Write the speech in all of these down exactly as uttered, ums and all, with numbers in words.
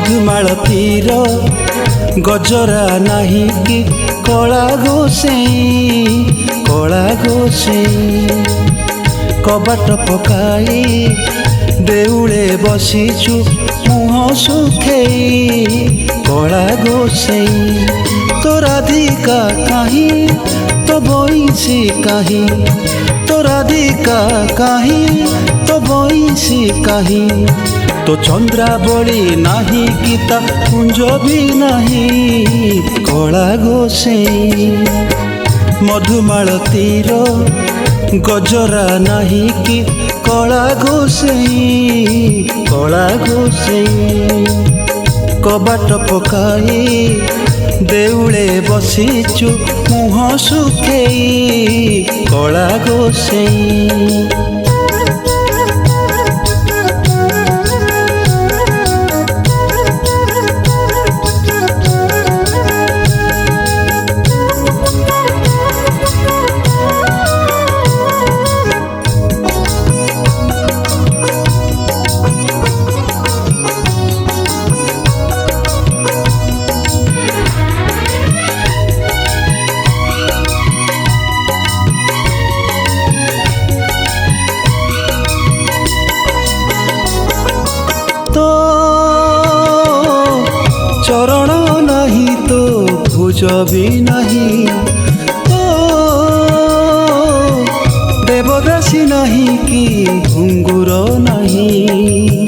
ମଧୁମାଳତୀର ଗଜରା ନାହିଁ କି କଳା ଗୋସେଇଁ କଳା ଗୋସେଇଁ କବାଟ ପକାଇ ଦେଉଳେ ବସିଛୁ ମୁହଁ ଶୁଖେଇ କଳା ଗୋସେଇଁ ତୋ ରାଧିକା କାହିଁ ତୋ ବଇଁଶୀ କାହିଁ ତୋ ରାଧିକା କାହିଁ ତୋ ବଇଁଶୀ କାହିଁ तो चंद्रावली नाही कि ता कुंज भी नहीं कला गोसेई मधुमालतीर गजरा नाही कि कला गोसेई कला गोसेई कबाट पकाई देउले बसीचु मुह सुखेई कला गोसेई चरण नहीं तो भुज भी नहीं तो देवदासी नहीं कि घुंगुर नहीं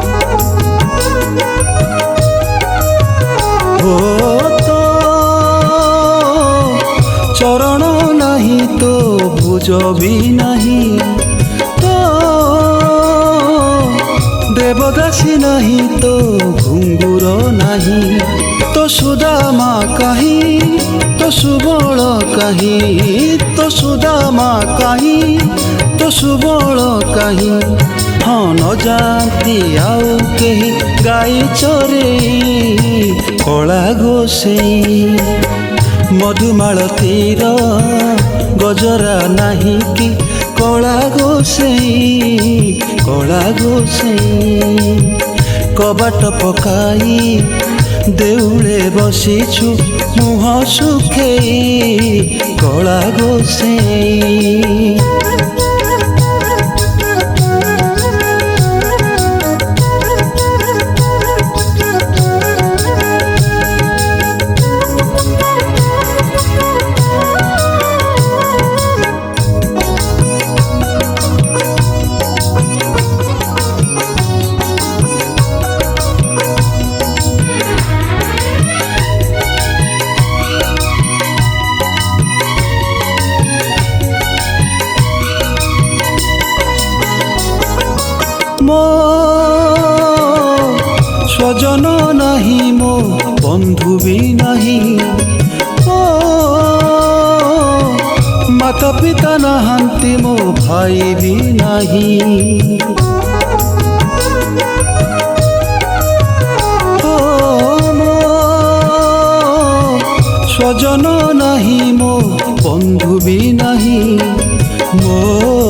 हो तो चरण नहीं तो भुज भी नहीं तो देवदासी नहीं तो घुंगुर नहीं तो सुदामा कहीं तो सुबल कहीं तो सुदामा कहीं तो सुबल कहीं हाँ न जानती आउ कहीं गाई चरे कला गोसेई मधुमालतीर गजरा नहीं कि कला गोसेई कला गोसेई कबाट पकाई देउले बसीछु मुह सुखेई कला गोसेई मो स्वजन नहीं मो बंधु भी नहीं ओ माता पिता नहांती मो भाई भी नहीं ओ मो स्वजन नहीं मो बंधु भी नहीं मो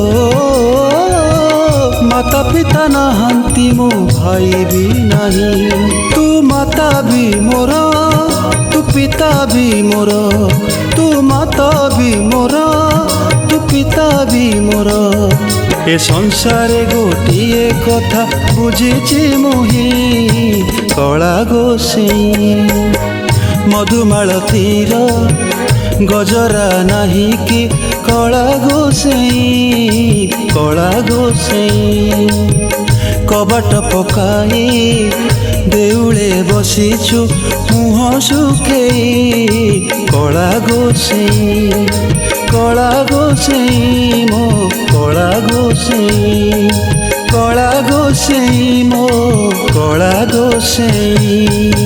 माता पिता नहांती मो भाई भी नहीं तू माता भी मोर तू पिता भी मोर तू माता भी मोर तू पिता भी मोर ए संसार गोटिए कथा बुझीची मुही कला गोसेई मधुमालतीर गजरा नहीं कि कला गोसेई कला गोसेई कबाट पकाई देउले बसीछु मुह सुखेई कला गोसेई कला गोसेई मो कला गोसेई कला गोसेई मो कला गोसेई।